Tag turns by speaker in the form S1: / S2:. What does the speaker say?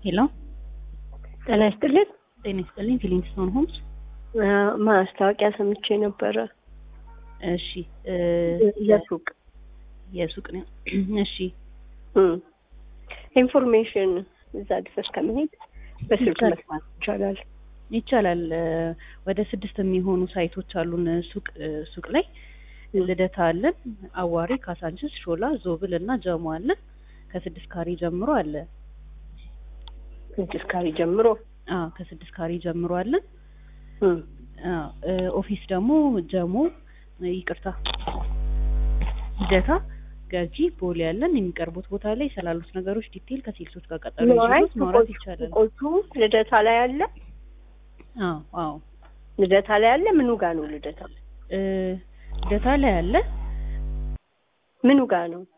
S1: ሄሎ
S2: ጤና ይስጥልኝ።
S1: ጤና ይስጥልኝ። ፊሊንግስቶን ሆምስ
S2: ማስታወቂያ ሰምቼ ነበረ።
S1: እሺ የሱቅ ነው። እሺ
S2: ኢንፎርሜሽን እዛ ድረስ ከመሄድ በስልክ መስማት ይቻላል?
S1: ይቻላል። ወደ 6 የሚሆኑ ሳይቶች አሉን። ሱቅ ላይ ልደታ አለን፣ አዋሪ፣ ካሳንችስ፣ ሾላ፣ ዞብል እና ጀሞ አለን። ከ6 ካሬ ጀምሮ አለ።
S2: ከ6 ካሬ ጀምሮ?
S1: አዎ ከ6 ካሬ ጀምሮ አለን። ኦፊስ ደግሞ ጀሞ፣ ይቅርታ ልደታ፣ ገጂ፣ ቦሌ ያለን። የሚቀርቡት ቦታ ላይ ስላሉት ነገሮች ዲቴል ከሴልሶች ጋር ቀጠሮ ይዘው ማውራት ይቻላል።
S2: ቆቱ ልደታ ላይ አለ?
S1: አዎ
S2: ልደታ ላይ አለ። ምኑ ጋር ነው ልደታ?
S1: ልደታ ላይ አለ።
S2: ምኑ ጋር ነው?